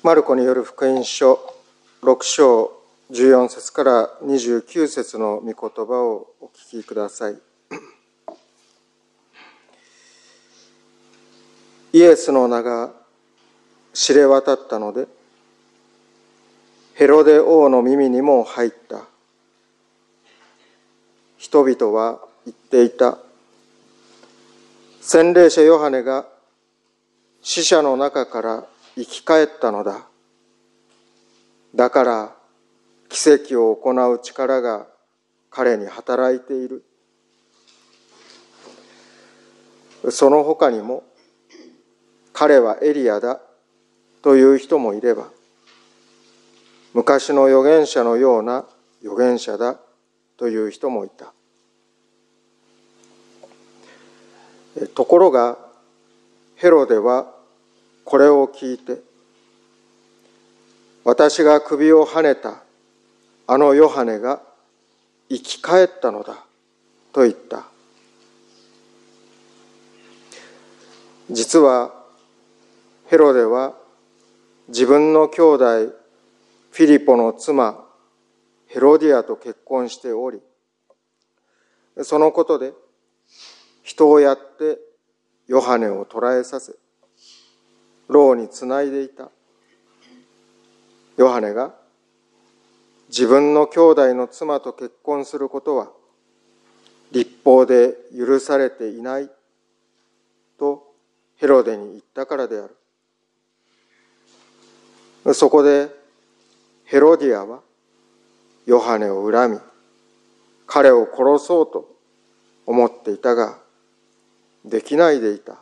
マルコによる福音書6章14節から29節の御言葉をお聞きください。イエスの名が知れ渡ったので、ヘロデ王の耳にも入った。人々は言っていた。洗礼者ヨハネが死者の中から生き返ったのだ。だから奇跡を行う力が彼に働いている。その他にも、彼はエリアだという人もいれば、昔の預言者のような預言者だという人もいた。ところがヘロデはこれを聞いて、私が首をはねたあのヨハネが生き返ったのだと言った。実はヘロデは自分の兄弟フィリポの妻ヘロディアと結婚しており、そのことで人をやってヨハネを捕らえさせ、牢につないでいた。ヨハネが自分の兄弟の妻と結婚することは律法で許されていないとヘロデに言ったからである。そこでヘロディアはヨハネを恨み、彼を殺そうと思っていたが、できないでいた。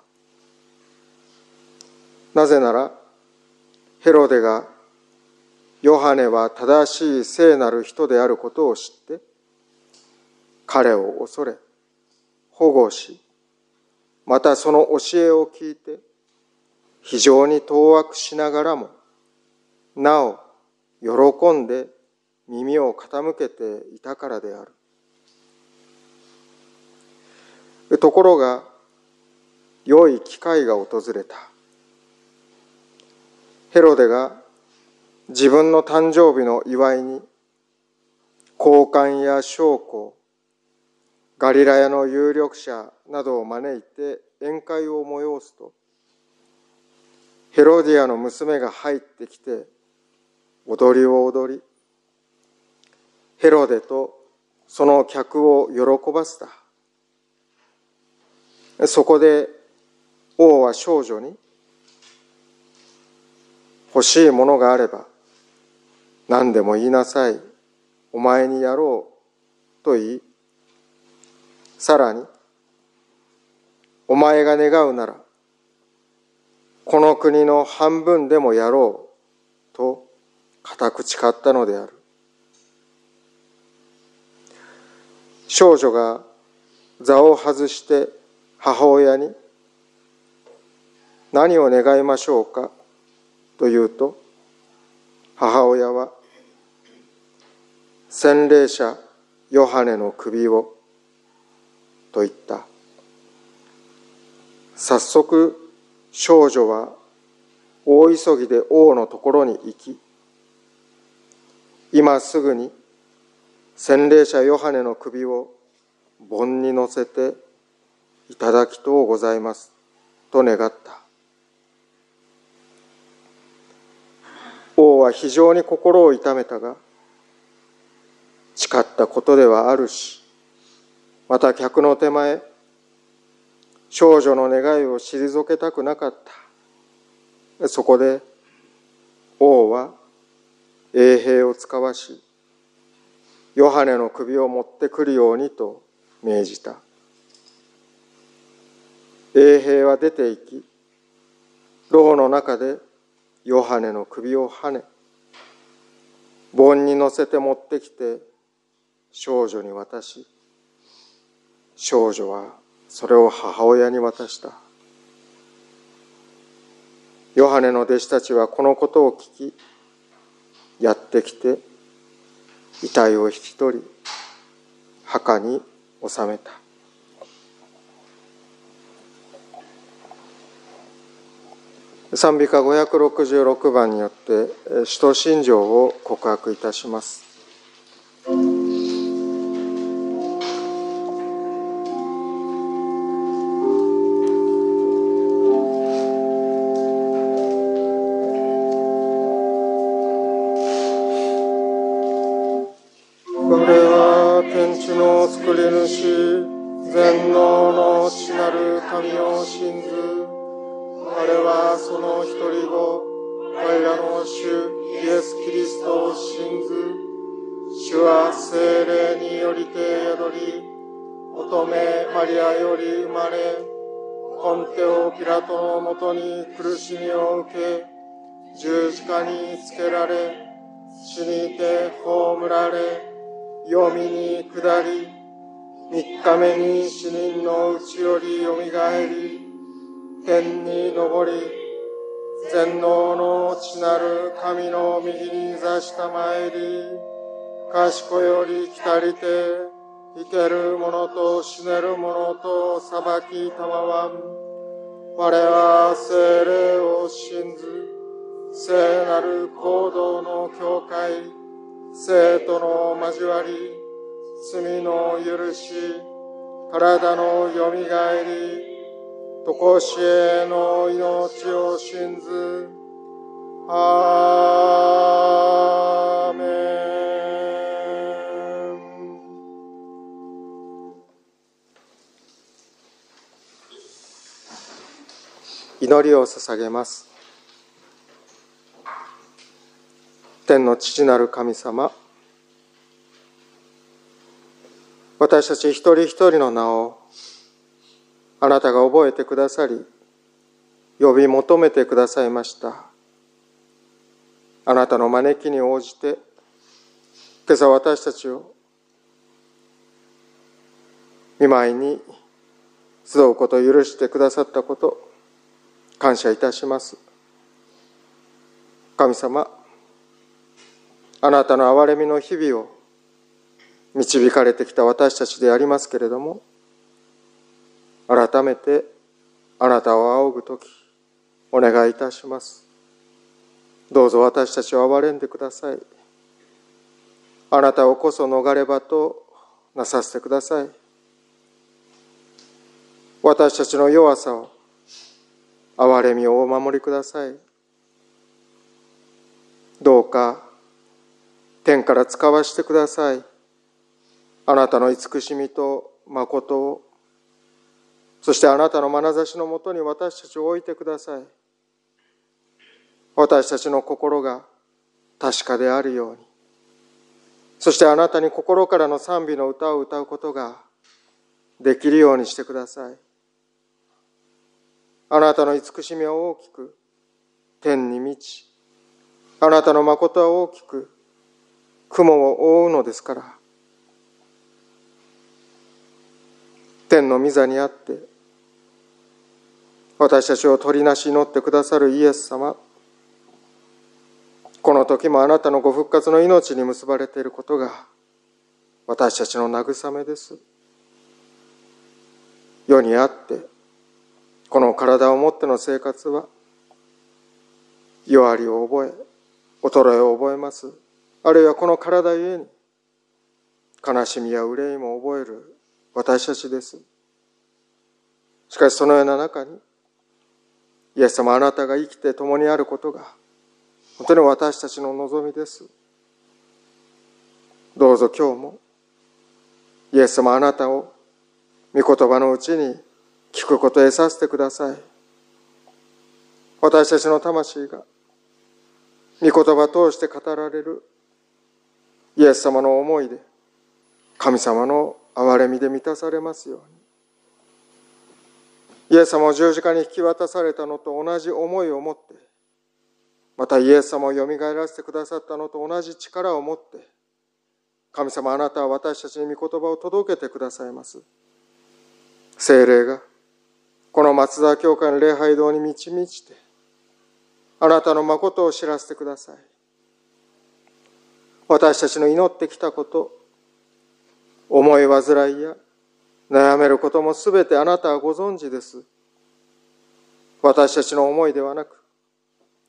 なぜなら、ヘロデがヨハネは正しい聖なる人であることを知って、彼を恐れ、保護し、またその教えを聞いて、非常に当惑しながらも、なお喜んで耳を傾けていたからである。ところが、良い機会が訪れた。ヘロデが自分の誕生日の祝いに高官や将校、ガリラヤの有力者などを招いて宴会を催すと、ヘロディアの娘が入ってきて踊りを踊り、ヘロデとその客を喜ばせた。そこで王は少女に、欲しいものがあれば何でも言いなさい、お前にやろうと言い、さらに、お前が願うならこの国の半分でもやろうと固く誓ったのである。少女が座を外して母親に、何を願いましょうかと言うと、母親は、洗礼者ヨハネの首をと言った。早速少女は大急ぎで王のところに行き、今すぐに洗礼者ヨハネの首を盆に乗せていただきとうございますと願った。王は非常に心を痛めたが、誓ったことではあるし、また客の手前、少女の願いを退けたくなかった。そこで王は衛兵を遣わし、ヨハネの首を持ってくるようにと命じた。衛兵は出て行き、牢の中でヨハネの首をはね、盆に乗せて持ってきて少女に渡し、少女はそれを母親に渡した。ヨハネの弟子たちはこのことを聞き、やってきて遺体を引き取り、墓に納めた。。 賛美歌566番によって使徒信条を告白いたします。我は天地の作り主、全能の父なる神を信ず。我はその一人子、我らの主イエス・キリストを信ず。主は聖霊によりて宿り、乙女マリアより生まれ、ポンテオ・ピラトのもとに苦しみを受け、十字架につけられ、死にて葬られ、黄泉に下り、3日目に死人のうちよりよみがえり、天に昇り、全能の父なる神の右に座したまえり、賢より来たりて、生ける者と死ねる者と裁きたまわん。我は聖霊を信ず、聖なる行動の教会、生徒の交わり、罪の許し、体のよみがえり、とこしえの命を信ず。アーメン。祈りを捧げます。天の父なる神様、私たち一人一人の名をあなたが覚えてくださり、呼び求めてくださいました。あなたの招きに応じて、今朝私たちを御前に集うことを許してくださったこと、感謝いたします。神様、あなたの憐れみの日々を導かれてきた私たちでありますけれども、改めてあなたを仰ぐとき、お願いいたします。どうぞ私たちを憐れんでください。あなたをこそ逃れ場となさせてください。私たちの弱さを、憐れみをお守りください。どうか天から使わしてください。あなたの慈しみと誠を、そしてあなたの眼差しのもとに私たちを置いてください。私たちの心が確かであるように、そしてあなたに心からの賛美の歌を歌うことができるようにしてください。あなたの慈しみは大きく天に満ち、あなたの誠は大きく雲を覆うのですから、天の御座にあって私たちを取りなし祈ってくださるイエス様、この時もあなたのご復活の命に結ばれていることが私たちの慰めです。世にあってこの体をもっての生活は弱りを覚え、衰えを覚えます。あるいはこの体ゆえに悲しみや憂いも覚える私たちです。しかしそのような中に、イエス様、あなたが生きて共にあることが本当に私たちの望みです。どうぞ今日もイエス様、あなたを御言葉のうちに聞くことを得させてください。私たちの魂が御言葉を通して語られるイエス様の思いで、神様の憐れみで満たされますように。イエス様を十字架に引き渡されたのと同じ思いを持って、またイエス様をよみがえらせてくださったのと同じ力を持って、神様、あなたは私たちに御言葉を届けてくださいます。聖霊がこの松沢教会の礼拝堂に満ち満ちて、あなたの誠を知らせてください。私たちの祈ってきたこと、思い煩いや悩めることもすべてあなたはご存知です。私たちの思いではなく、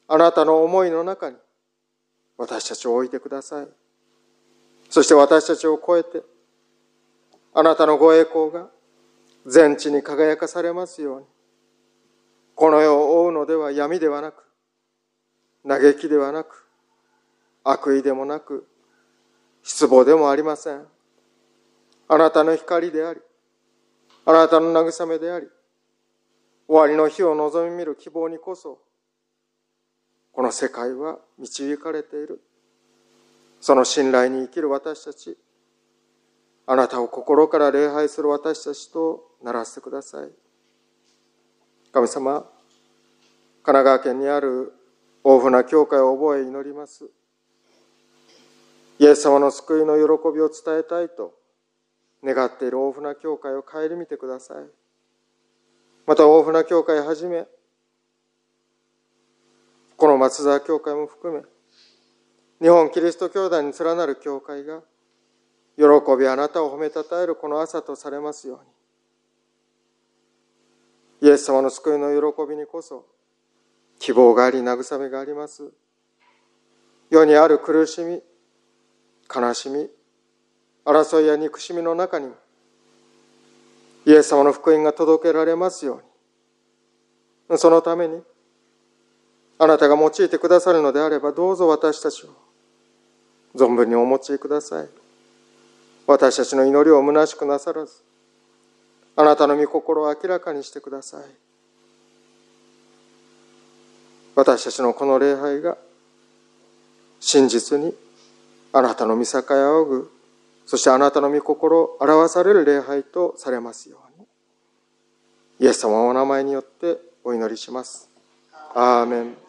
あなたの思いの中に私たちを置いてください。そして私たちを超えて、あなたのご栄光が全地に輝かされますように、この世を覆うのでは闇ではなく、嘆きではなく、悪意でもなく、失望でもありません。あなたの光であり、あなたの慰めであり、終わりの日を望み見る希望にこそ、この世界は導かれている。その信頼に生きる私たち、あなたを心から礼拝する私たちとならせてください。神様、神奈川県にある大船教会を覚え祈ります。イエス様の救いの喜びを伝えたいと願っている大船教会を顧みてください。また大船教会はじめ、この松沢教会も含め、日本キリスト教団に連なる教会が、喜びあなたを褒めたたえるこの朝とされますように、イエス様の救いの喜びにこそ、希望があり慰めがあります。世にある苦しみ、悲しみ、争いや憎しみの中にも、イエス様の福音が届けられますように、そのために、あなたが用いてくださるのであれば、どうぞ私たちを存分にお用いください。私たちの祈りを虚しくなさらず、あなたの御心を明らかにしてください。私たちのこの礼拝が、真実にあなたの御境を仰ぐ、そしてあなたの御心を表される礼拝とされますように、イエス様のお名前によってお祈りします。アーメン。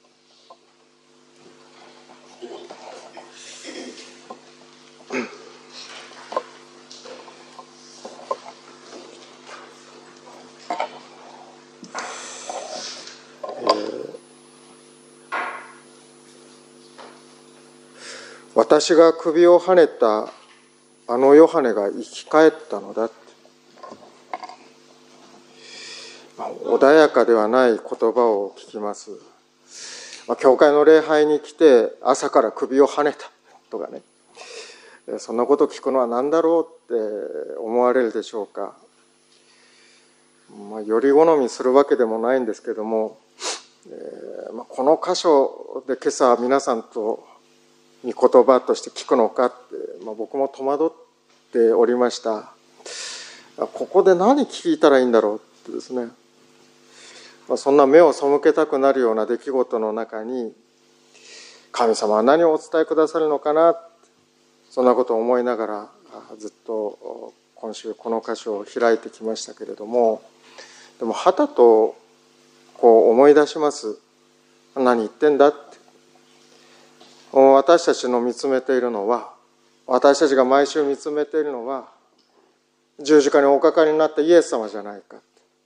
私が首をはねたあのヨハネが生き返ったのだって、穏やかではない言葉を聞きます。教会の礼拝に来て朝から首をはねたとかね、そんなこと聞くのは何だろうって思われるでしょうか。より好みするわけでもないんですけども、この箇所で今朝皆さんと御言葉として聞くのかって、僕も戸惑っておりました。ここで何聞いたらいいんだろうってですね、そんな目を背けたくなるような出来事の中に、神様は何をお伝えくださるのかな、そんなことを思いながらずっと今週この箇所を開いてきましたけれども、でもはたとこう思い出します。何言ってんだって。私たちの見つめているのは、私たちが毎週見つめているのは、十字架におかかりになったイエス様じゃないか。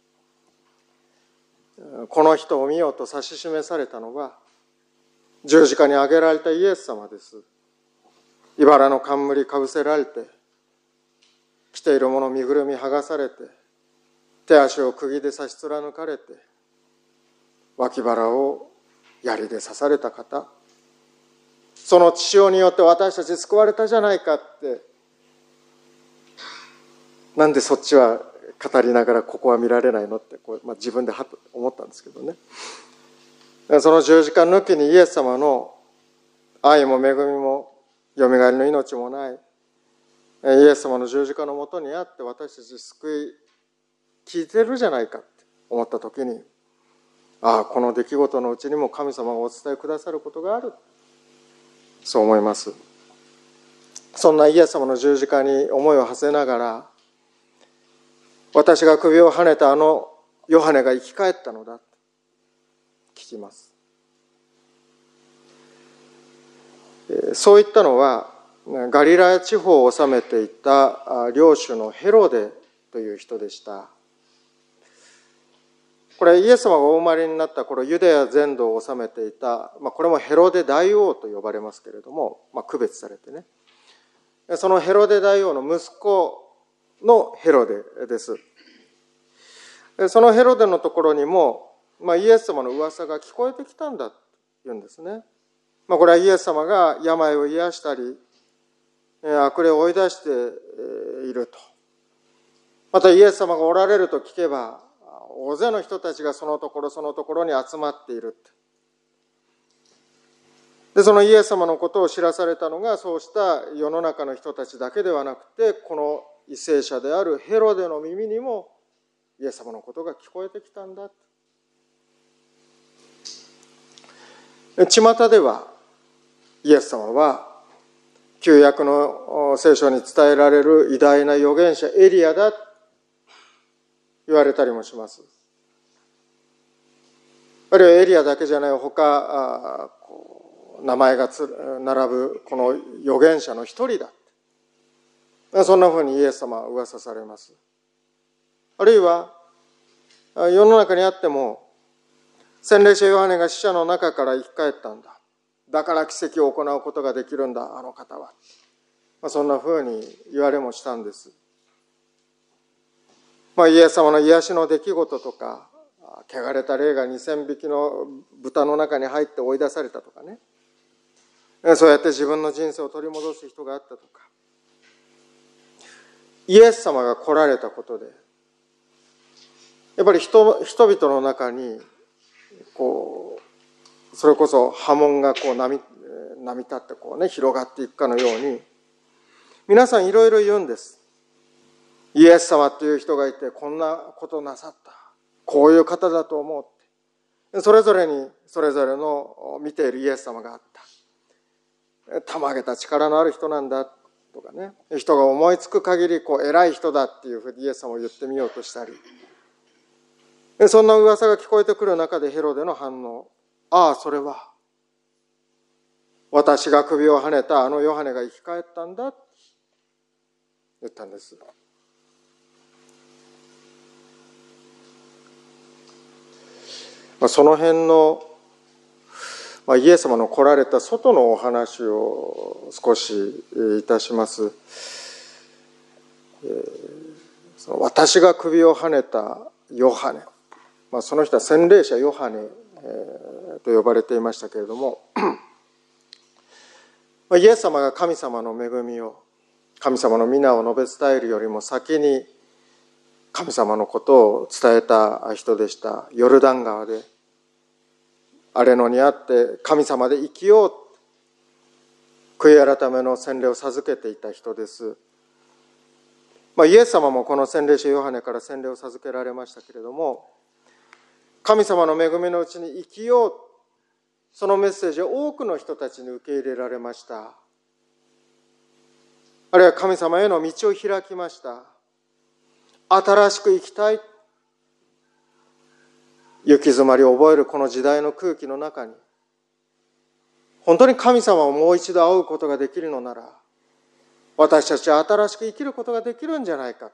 この人を見ようと指し示されたのは、十字架に上げられたイエス様です。茨の冠かぶせられて、着ているもの身ぐるみ剥がされて、手足を釘で刺し貫かれて、脇腹を槍で刺された方、その血潮によって私たち救われたじゃないかって、なんでそっちは語りながらここは見られないのって自分ではっと思ったんですけどね。その十字架抜きにイエス様の愛も恵みもよみがえりの命もないイエス様の十字架のもとにあって、私たち救い聞いてるじゃないかって思った時に、この出来事のうちにも神様がお伝えくださることがある、そう思います。そんなイエス様の十字架に思いを馳せながら、私が首をはねたあのヨハネが生き返ったのだと聞きます。そういったのはガリラヤ地方を治めていた領主のヘロデという人でした。これイエス様がお生まれになった頃、ユダヤ全土を治めていた、これもヘロデ大王と呼ばれますけれども、区別されてね、そのヘロデ大王の息子のヘロデです。そのヘロデのところにも、イエス様の噂が聞こえてきたんだ。 言うんですね。これはイエス様が病を癒したり、悪霊を追い出していると。またイエス様がおられると聞けば、大勢の人たちがそのところに集まっている。で、そのイエス様のことを知らされたのが、そうした世の中の人たちだけではなくて、この為政者であるヘロデの耳にもイエス様のことが聞こえてきたんだ。巷ではイエス様は旧約の聖書に伝えられる偉大な預言者エリアだと言われたりもします。あるいはエリアだけじゃない他名前が並ぶこの預言者の一人だ。そんなふうにイエス様は噂されます。あるいは世の中にあっても洗礼者ヨハネが死者の中から生き返ったんだ。だから奇跡を行うことができるんだ、あの方は。そんなふうに言われもしたんです。イエス様の癒しの出来事とか、汚れた霊が2000匹の豚の中に入って追い出されたとかね。そうやって自分の人生を取り戻す人があったとか。イエス様が来られたことで、やっぱり人々の中にそれこそ波紋が波立って広がっていくかのように、皆さんいろいろ言うんです。イエス様っていう人がいてこんなことなさった、こういう方だと思うって、それぞれにそれぞれの見ているイエス様があった。たまげた力のある人なんだとかね、人が思いつく限り偉い人だっていうふうにイエス様を言ってみようとしたり、そんな噂が聞こえてくる中でヘロデの反応、ああ、それは私が首をはねたあのヨハネが生き返ったんだって言ったんです。その辺のイエス様の来られた外のお話を少しいたします。私が首をはねたヨハネ、その人は洗礼者ヨハネと呼ばれていましたけれども、イエス様が神様の恵みを、神様の皆を述べ伝えるよりも先に神様のことを伝えた人でした。ヨルダン川で荒れ野にあって神様で生きよう、悔い改めの洗礼を授けていた人です。イエス様もこの洗礼者ヨハネから洗礼を授けられましたけれども、神様の恵みのうちに生きよう、そのメッセージを多くの人たちに受け入れられました。あるいは神様への道を開きました。新しく生きたい、行き詰まりを覚えるこの時代の空気の中に、本当に神様をもう一度会うことができるのなら、私たちは新しく生きることができるんじゃないか、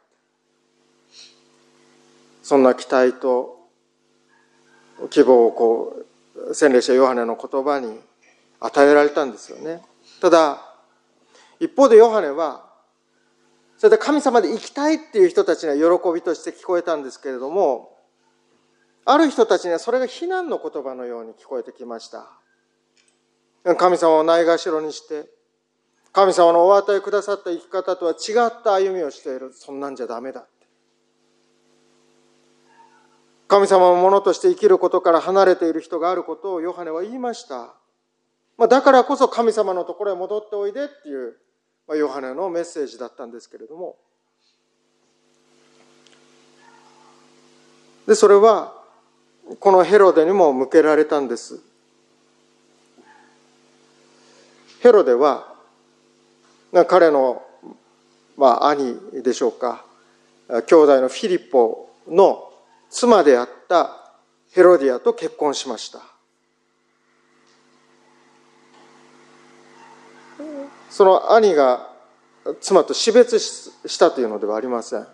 そんな期待と希望を洗礼者ヨハネの言葉に与えられたんですよね。ただ一方でヨハネはそれで神様で生きたいっていう人たちには喜びとして聞こえたんですけれども、ある人たちにはそれが非難の言葉のように聞こえてきました。神様をないがしろにして神様のお与えくださった生き方とは違った歩みをしている、そんなんじゃダメだって。神様のものとして生きることから離れている人があることをヨハネは言いました。だからこそ神様のところへ戻っておいでっていうヨハネのメッセージだったんですけれども、でそれはこのヘロデにも向けられたんです。ヘロデは彼の兄でしょうか、兄弟のフィリポの妻であったヘロディアと結婚しました。その兄が妻と死別したというのではありません。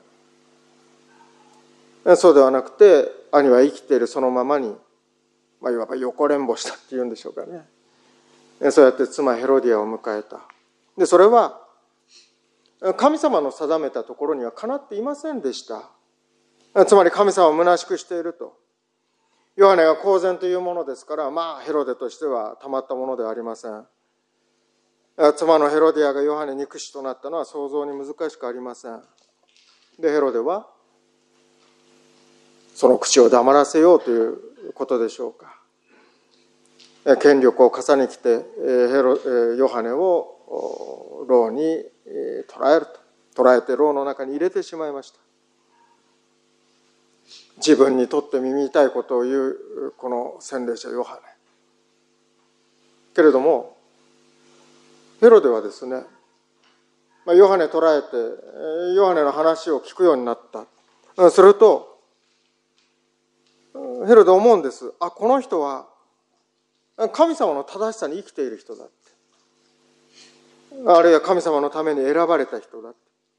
そうではなくて、兄は生きているそのままに、いわば横連母したっていうんでしょうかね。そうやって妻ヘロディアを迎えた。でそれは神様の定めたところにはかなっていませんでした。つまり神様を虚しくしているとヨハネが公然というものですから、ヘロデとしてはたまったものではありません。妻のヘロディアがヨハネに肉死となったのは想像に難しくありません。で、ヘロデはその口を黙らせようということでしょうか。権力を重ねてきてヨハネを牢に捕らえて牢の中に入れてしまいました。自分にとって耳痛いことを言うこの洗礼者ヨハネ。けれどもヘロデはですね、ヨハネ捕らえてヨハネの話を聞くようになった。するとヘロデ思うんです。この人は神様の正しさに生きている人だって。あるいは神様のために選ばれた人だって。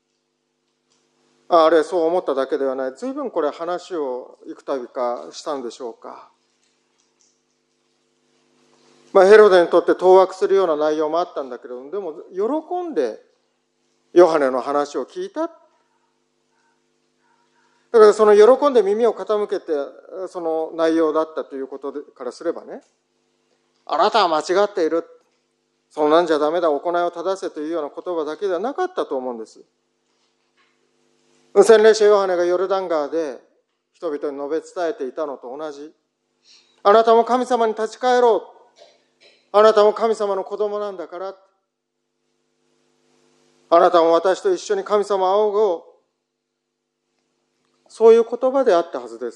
あるいはそう思っただけではない。随分これ話を幾度かしたんでしょうか。ヘロデにとって当惑するような内容もあったんだけれども、でも喜んでヨハネの話を聞いた。だからその喜んで耳を傾けてその内容だったということからすればね、あなたは間違っている、そんなんじゃダメだ、行いを正せというような言葉だけではなかったと思うんです。洗礼者ヨハネがヨルダン川で人々に述べ伝えていたのと同じ。あなたも神様に立ち返ろう。あなたも神様の子供なんだから。あなたも私と一緒に神様を仰ごう。そういう言葉であったはずです。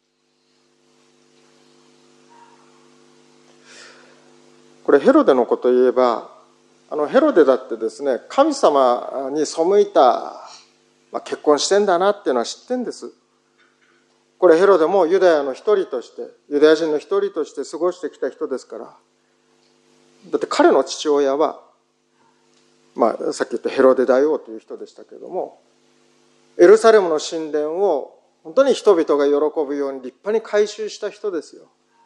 これヘロデのことを言えば、ヘロデだってですね、神様に背いた、結婚してんだなっていうのは知ってんです。これヘロデもユダヤの一人として、ユダヤ人の一人として過ごしてきた人ですから。だって彼の父親は、さっき言ったヘロデ大王という人でしたけれども、エルサレムの神殿を本当に人々が喜ぶように立派に改修した人ですよ。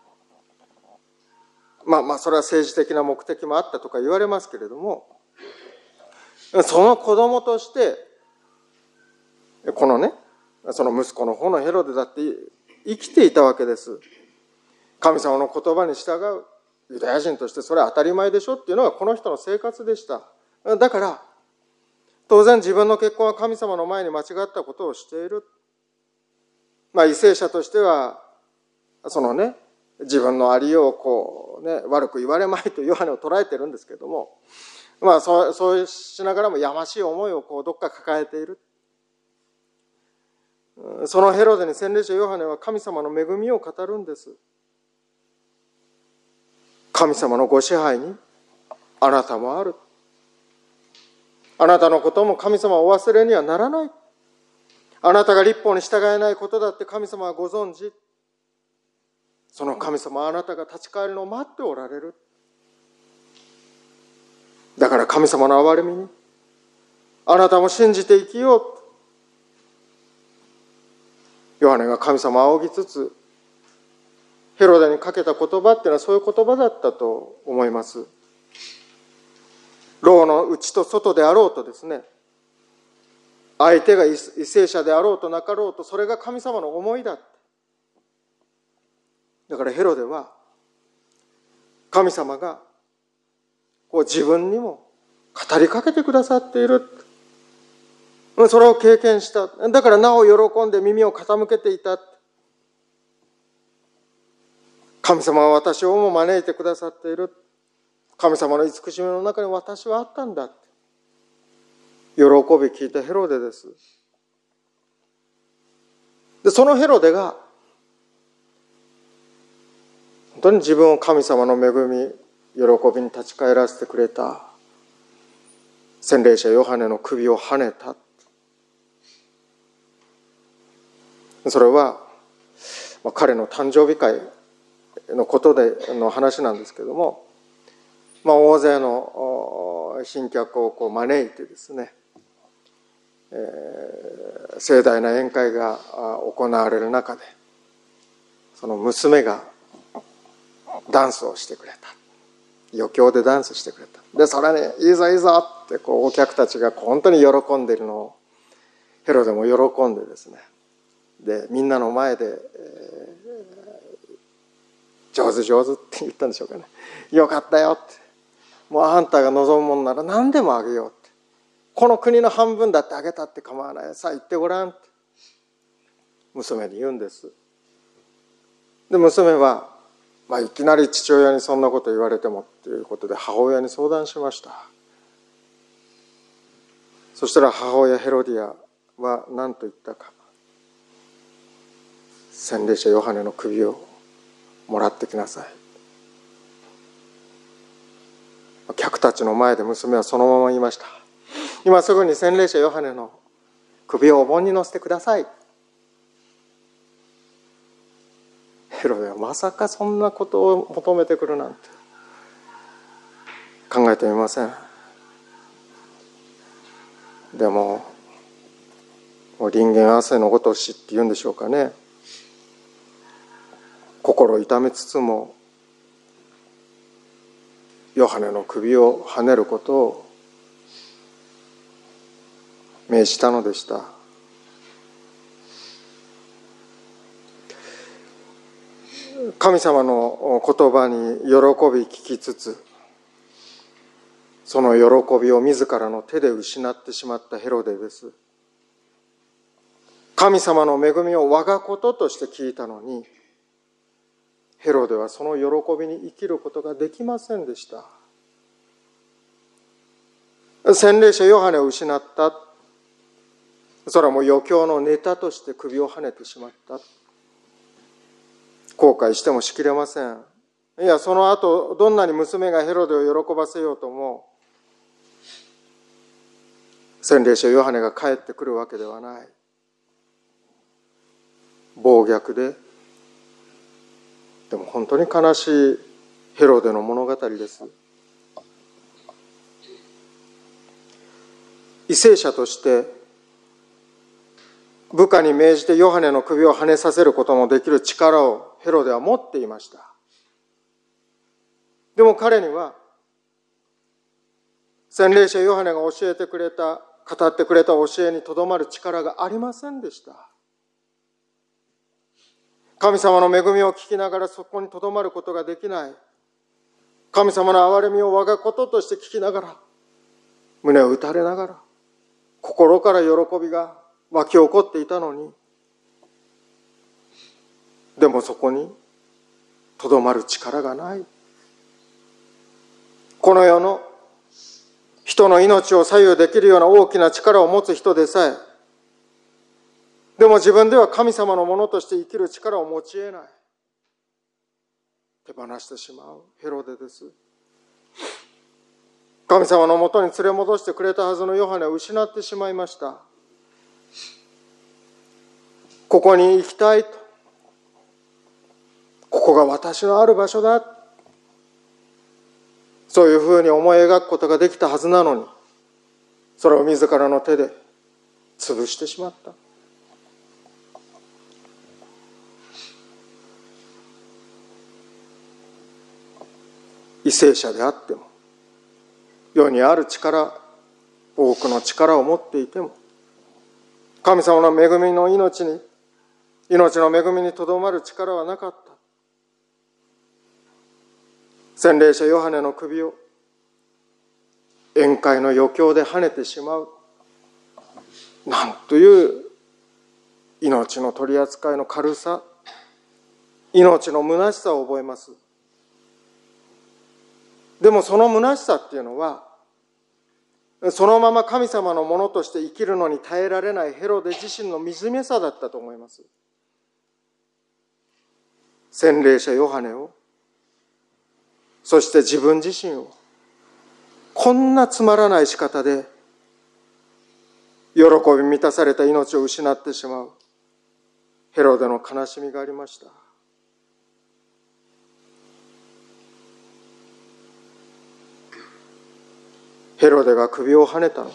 それは政治的な目的もあったとか言われますけれども、その子供としてこのね、その息子の方のヘロデだって生きていたわけです。神様の言葉に従うユダヤ人としてそれは当たり前でしょっていうのがこの人の生活でした。だから当然自分の結婚は神様の前に間違ったことをしている。為政者としてはそのね、自分のありようを悪く言われまいとヨハネを捉えてるんですけども、そうしながらもやましい思いをどっか抱えている。そのヘロデに洗礼者ヨハネは神様の恵みを語るんです。神様のご支配にあなたもある。あなたのことも神様をお忘れにはならない。あなたが律法に従えないことだって神様はご存知。その神様はあなたが立ち返るのを待っておられる。だから神様の憐れみにあなたも信じて生きよう。ヨハネが神様を仰ぎつつヘロデにかけた言葉っていうのはそういう言葉だったと思います。牢の内と外であろうとですね、相手が為政者であろうとなかろうと、それが神様の思いだ。だからヘロデは神様が自分にも語りかけてくださっている。それを経験した。だからなお喜んで耳を傾けていた。神様は私をも招いてくださっている。神様の慈しみの中に私はあったんだ。喜び聞いたヘロデです。で、そのヘロデが本当に自分を神様の恵み、喜びに立ち返らせてくれた洗礼者ヨハネの首をはねた。それは彼の誕生日会のことでの話なんですけども、大勢の賓客を招いてですね、盛大な宴会が行われる中でその娘がダンスをしてくれた。余興でダンスしてくれた。でそれにいいぞいいぞってお客たちが本当に喜んでいるのをヘロデも喜んでですね、でみんなの前で上手上手って言ったんでしょうかね。よかったよって。もうあんたが望むものなら何でもあげようって。この国の半分だってあげたって構わない。さあ言ってごらんって娘に言うんです。で娘は、いきなり父親にそんなこと言われてもっていうことで母親に相談しました。そしたら母親ヘロディアは何と言ったか。洗礼者ヨハネの首をもらってきなさい。客たちの前で娘はそのまま言いました。今すぐに洗礼者ヨハネの首をお盆に乗せてください。ヘロデはまさかそんなことを求めてくるなんて考えてみません。でも人間汗のごとしって言うんでしょうかね。心痛めつつもヨハネの首をはねることを命じたのでした。神様の言葉に喜び聞きつつ、その喜びを自らの手で失ってしまったヘロデです。神様の恵みを我がこととして聞いたのに、ヘロデはその喜びに生きることができませんでした。洗礼者ヨハネを失った。それはもう余興のネタとして首をはねてしまった。後悔してもしきれません。いや、その後どんなに娘がヘロデを喜ばせようとも、洗礼者ヨハネが帰ってくるわけではない。暴虐でも本当に悲しいヘロデの物語です。為政者として部下に命じてヨハネの首をはねさせることもできる力をヘロデは持っていました。でも彼には洗礼者ヨハネが教えてくれた、語ってくれた教えにとどまる力がありませんでした。神様の恵みを聞きながらそこにとどまることができない。神様の憐れみを我がこととして聞きながら、胸を打たれながら、心から喜びが湧き起こっていたのに、でもそこにとどまる力がない。この世の人の命を左右できるような大きな力を持つ人でさえ、でも自分では神様のものとして生きる力を持ち得ない。手放してしまうヘロデです。神様のもとに連れ戻してくれたはずのヨハネを失ってしまいました。ここに行きたいと。ここが私のある場所だ。そういうふうに思い描くことができたはずなのに、それを自らの手で潰してしまった。為政者であっても、世にある力、多くの力を持っていても、神様の恵みの命の恵みにとどまる力はなかった。洗礼者ヨハネの首を宴会の余興で跳ねてしまう。なんという命の取り扱いの軽さ、命の虚しさを覚えます。でもその虚しさっていうのは、そのまま神様のものとして生きるのに耐えられないヘロデ自身の惨めさだったと思います。洗礼者ヨハネを、そして自分自身を、こんなつまらない仕方で喜び満たされた命を失ってしまうヘロデの悲しみがありました。ヘロデが首をはねたのは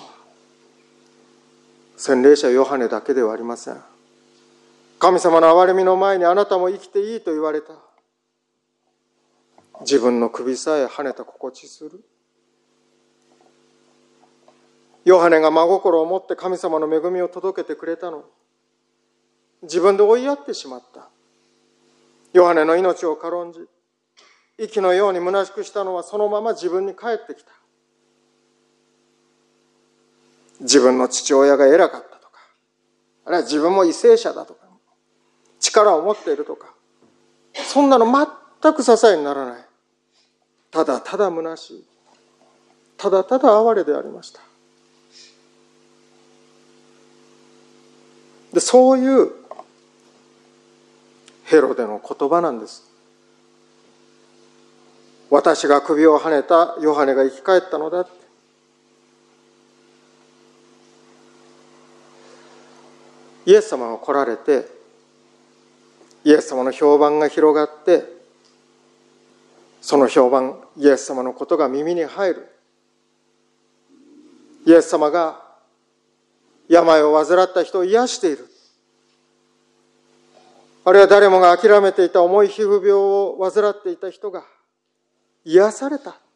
洗礼者ヨハネだけではありません。神様の憐れみの前にあなたも生きていいと言われた。自分の首さえはねた心地する。ヨハネが真心を持って神様の恵みを届けてくれたのに、自分で追いやってしまった。ヨハネの命を軽んじ、 息のように虚しくしたのはそのまま自分に返ってきた。自分の父親が偉かったとか、あるいは自分も為政者だとか、力を持っているとか、そんなの全く支えにならない。ただただ虚しい。ただただ哀れでありました。で、そういうヘロデの言葉なんです。私が首をはねたヨハネが生き返ったのだって。イエス様が来られて、イエス様の評判が広がって、その評判、イエス様のことが耳に入る。イエス様が病を患った人を癒している。あるいは誰もが諦めていた重い皮膚病を患っていた人が癒された。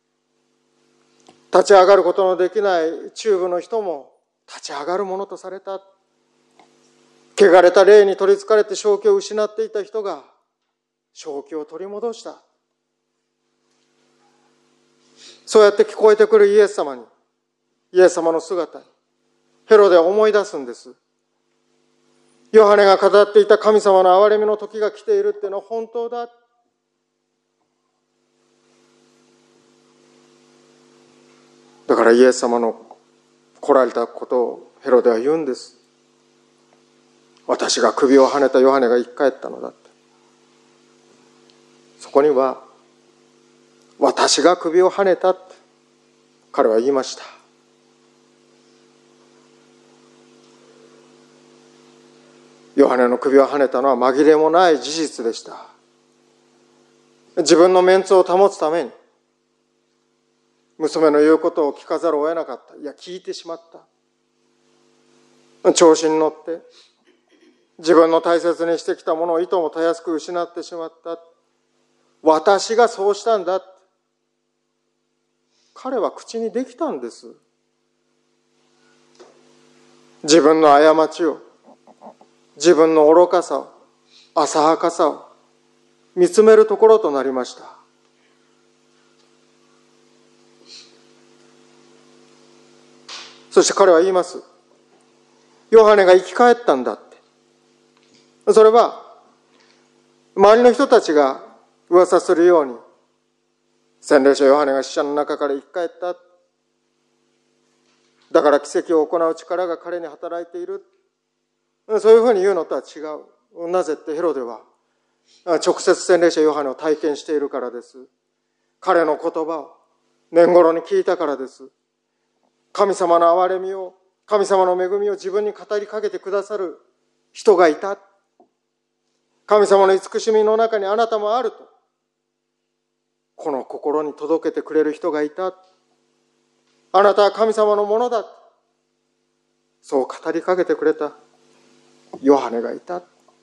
立ち上がることのできない中部の人も立ち上がるものとされた。汚れた霊に取りつかれて正気を失っていた人が正気を取り戻した。そうやって聞こえてくるイエス様に、イエス様の姿にヘロデは思い出すんです。ヨハネが語っていた神様の憐れみの時が来ているっていうのは本当だ。だからイエス様の来られたことをヘロデは言うんです。私が首をはねたヨハネが生き返ったのだって。そこには私が首をはねたって彼は言いました。ヨハネの首をはねたのは紛れもない事実でした。自分のメンツを保つために娘の言うことを聞かざるを得なかった。いや、聞いてしまった。調子に乗って自分の大切にしてきたものをいともたやすく失ってしまった。私がそうしたんだ。彼は口にできたんです。自分の過ちを、自分の愚かさを、浅はかさを見つめるところとなりました。そして彼は言います。ヨハネが生き返ったんだって。それは周りの人たちが噂するように、洗礼者ヨハネが死者の中から生き返った。だから奇跡を行う力が彼に働いている。そういうふうに言うのとは違う。なぜってヘロデは直接洗礼者ヨハネを体験しているからです。彼の言葉を年頃に聞いたからです。神様の憐れみを、神様の恵みを自分に語りかけてくださる人がいた。神様の慈しみの中にあなたもあると。この心に届けてくれる人がいた。あなたは神様のものだ。そう語りかけてくれたヨハネがいた。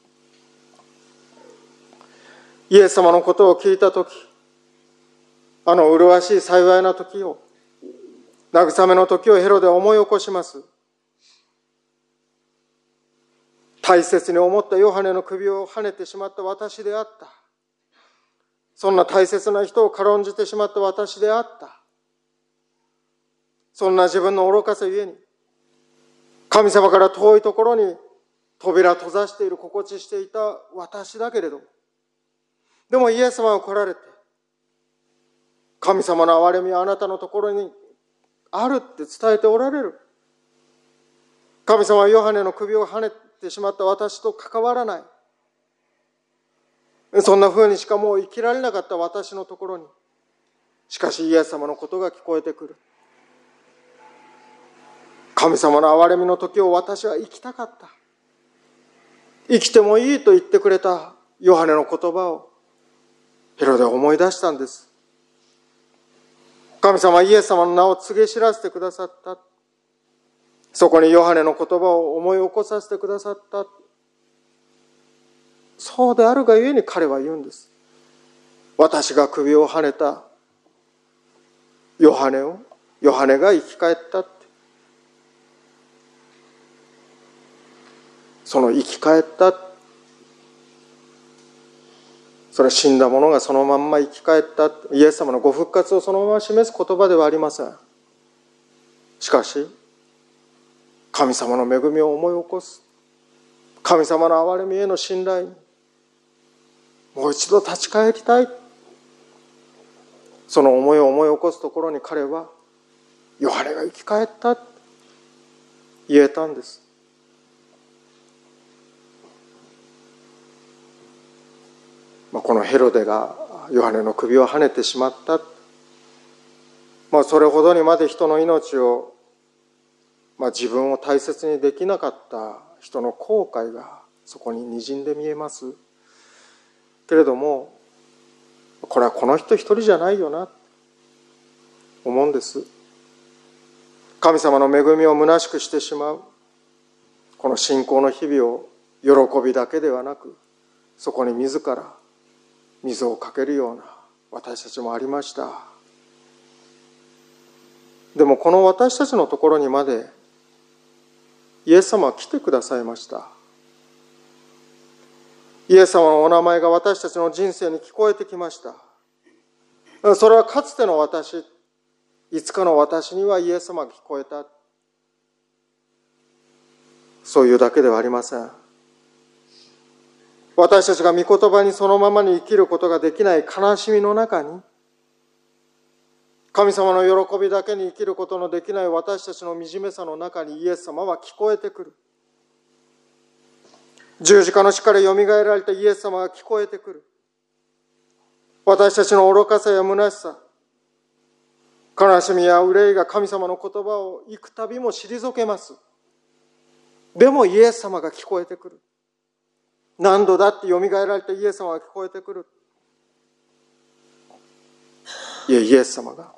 イエス様のことを聞いたとき、あの麗しい幸いな時を、慰めの時をヘロデは思い起こします。大切に思ったヨハネの首をはねてしまった私であった。そんな大切な人を軽んじてしまった私であった。そんな自分の愚かさゆえに、神様から遠いところに扉閉ざしている心地していた私だけれども、でもイエス様が来られて、神様の憐れみはあなたのところにあるって伝えておられる。神様はヨハネの首をはねてしまった私と関わらない。そんな風にしかもう生きられなかった私のところに、しかしイエス様のことが聞こえてくる。神様の憐れみの時を私は生きたかった。生きてもいいと言ってくれたヨハネの言葉をヘロデは思い出したんです。神様はイエス様の名を告げ知らせてくださった。そこにヨハネの言葉を思い起こさせてくださった。そうであるがゆえに彼は言うんです。私が首をはねたヨハネが生き返ったって。その生き返った、 それは死んだ者がそのまんま生き返った、イエス様のご復活をそのまま示す言葉ではありません。しかし、神様の恵みを思い起こす、神様の憐れみへの信頼にもう一度立ち返りたい、その思いを思い起こすところに彼はヨハネが生き返ったと言えたんです。このヘロデがヨハネの首をはねてしまった、それほどにまで人の命を、自分を大切にできなかった人の後悔がそこににじんで見えますけれども、これはこの人一人じゃないよな思うんです。神様の恵みを虚しくしてしまうこの信仰の日々を喜びだけではなく、そこに自ら水をかけるような私たちもありました。でもこの私たちのところにまでイエス様は来てくださいました。イエス様のお名前が私たちの人生に聞こえてきました。それはかつての私、いつかの私にはイエス様が聞こえた、そういうだけではありません。私たちが御言葉にそのままに生きることができない悲しみの中に、神様の喜びだけに生きることのできない私たちの惨めさの中にイエス様は聞こえてくる。十字架の死からよみがえられたイエス様が聞こえてくる。私たちの愚かさや虚しさ、悲しみや憂いが神様の言葉を幾度も退けます。でもイエス様が聞こえてくる。何度だってよみがえられたイエス様が聞こえてくる。イエス様が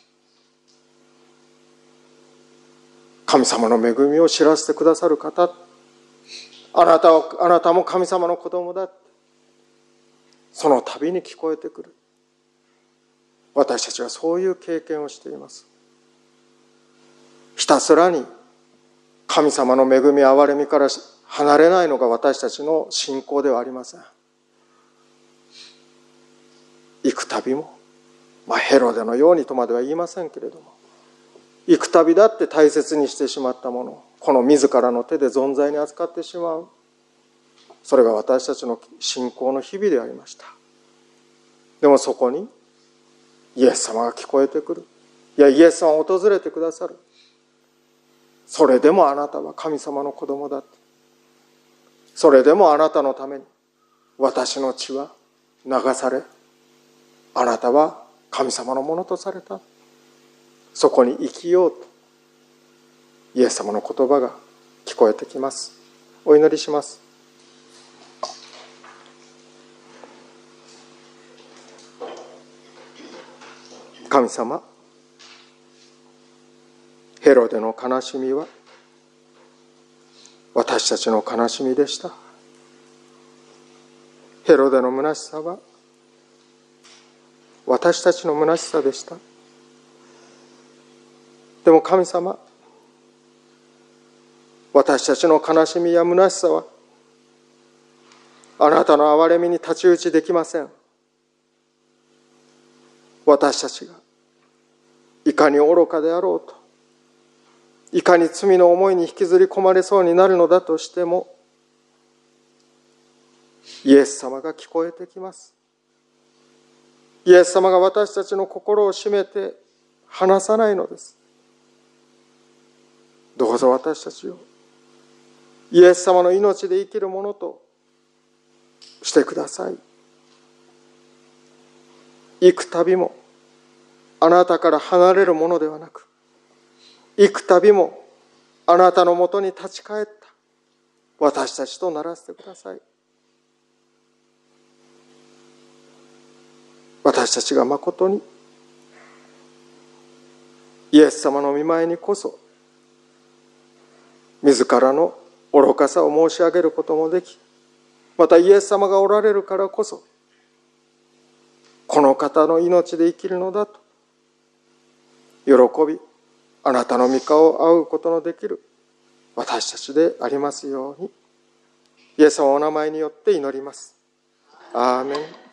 神様の恵みを知らせてくださる方、あなたも神様の子供だ、その度に聞こえてくる。私たちはそういう経験をしています。ひたすらに神様の恵み憐れみから離れないのが私たちの信仰ではありません。幾度も、ヘロデのようにとまでは言いませんけれども、幾度だって大切にしてしまったもの、この自らの手で存在に扱ってしまう、それが私たちの信仰の日々でありました。でもそこにイエス様が聞こえてくる。イエス様が訪れてくださる。それでもあなたは神様の子供だ。それでもあなたのために私の血は流され、あなたは神様のものとされた。そこに生きようとイエス様の言葉が聞こえてきます。お祈りします。神様、ヘロデの悲しみは私たちの悲しみでした。ヘロデの虚しさは私たちの虚しさでした。でも神様、私たちの悲しみや虚しさはあなたの憐れみに太刀打ちできません。私たちがいかに愚かであろうと、いかに罪の思いに引きずり込まれそうになるのだとしても、イエス様が聞こえてきます。イエス様が私たちの心を締めて離さないのです。どうぞ私たちをイエス様の命で生きるものとしてください。幾度もあなたから離れるものではなく、幾度もあなたのもとに立ち返った私たちとならせてください。私たちがまことにイエス様の御前にこそ自らの愚かさを申し上げることもでき、またイエス様がおられるからこそこの方の命で生きるのだと喜び、あなたの御顔を仰ぐことのできる私たちでありますように、イエス様のお名前によって祈ります。アーメン。